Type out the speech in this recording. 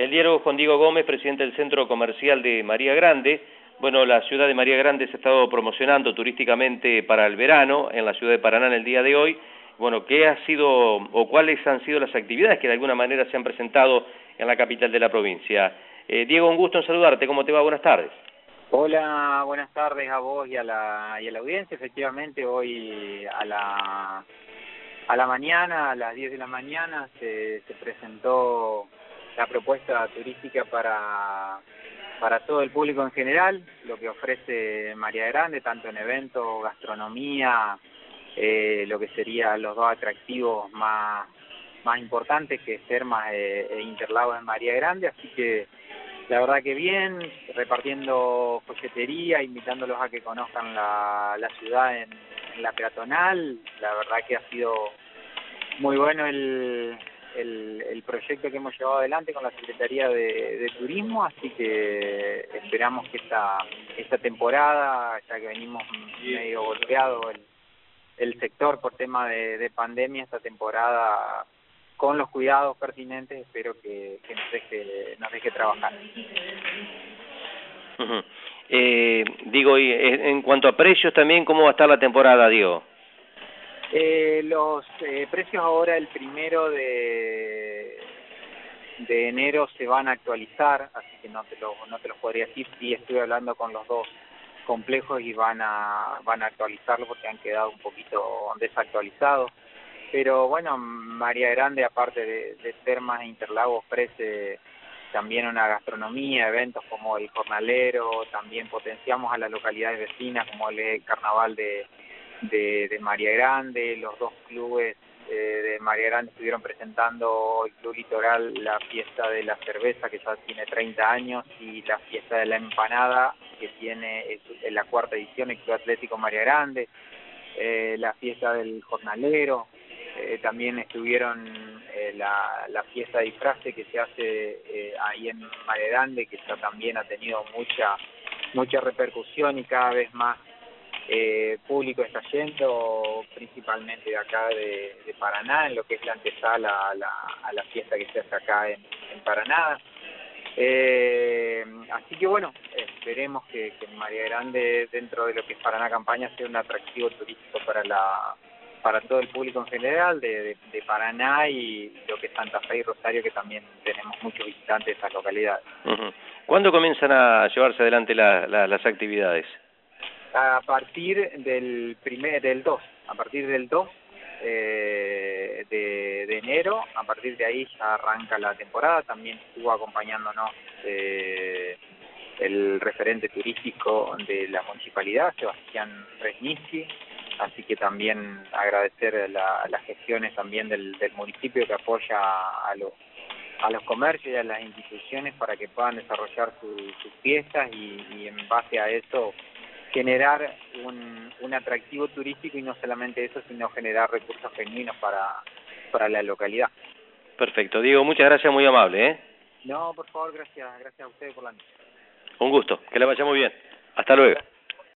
El diálogo con Diego Gómez, presidente del Centro Comercial de María Grande. Bueno, la ciudad de María Grande se ha estado promocionando turísticamente para el verano en la ciudad de Paraná en el día de hoy. Bueno, ¿qué ha sido o cuáles han sido las actividades que de alguna manera se han presentado en la capital de la provincia? Diego, un gusto en saludarte. ¿Cómo te va? Buenas tardes. Hola, buenas tardes a vos y a la audiencia. Efectivamente, hoy a la mañana, a las 10 de la mañana, se presentó la propuesta turística para todo el público en general, lo que ofrece María Grande, tanto en eventos, gastronomía, lo que serían los dos atractivos más importantes, que es Termas e Interlagos en María Grande. Así que la verdad que bien, repartiendo folletería, invitándolos a que conozcan la ciudad en la peatonal. La verdad que ha sido muy bueno el proyecto que hemos llevado adelante con la Secretaría de Turismo, así que esperamos que esta temporada, ya que venimos medio golpeado el sector por tema de pandemia, esta temporada con los cuidados pertinentes, espero que nos deje trabajar. Digo, y en cuanto a precios también, ¿cómo va a estar la temporada, Diego? Los precios ahora el 1 de enero se van a actualizar, así que no te los podría decir. Sí, estoy hablando con los dos complejos y van a actualizarlo porque han quedado un poquito desactualizados. Pero bueno, María Grande, aparte de Termas e Interlagos, ofrece también una gastronomía, eventos como el Jornalero. También potenciamos a las localidades vecinas como el Carnaval de María Grande. Los dos clubes de María Grande estuvieron presentando, el Club Litoral, la fiesta de la cerveza, que ya tiene 30 años, y la fiesta de la empanada, que tiene la 4ª edición, el Club Atlético María Grande, la fiesta del Jornalero. También estuvieron la fiesta de disfraces que se hace ahí en María Grande, que ya también ha tenido mucha repercusión y cada vez más público está yendo, principalmente de acá de Paraná, en lo que es la antesala a la fiesta que se hace acá en Paraná. Así que bueno, esperemos que María Grande, dentro de lo que es Paraná Campaña, sea un atractivo turístico para todo el público en general de Paraná y lo que es Santa Fe y Rosario, que también tenemos muchos visitantes de esas localidades. ¿Cuándo comienzan a llevarse adelante las actividades? A partir del 2, a partir del 2 de enero. A partir de ahí ya arranca la temporada. También estuvo acompañándonos el referente turístico de la municipalidad, Sebastián Resnici, así que también agradecer las gestiones también del municipio, que apoya a los comercios y a las instituciones para que puedan desarrollar sus fiestas y en base a eso generar un atractivo turístico, y no solamente eso, sino generar recursos genuinos para la localidad. Perfecto. Diego, muchas gracias, muy amable. No, por favor, gracias a ustedes por la noche. Un gusto, que le vaya muy bien. Hasta luego.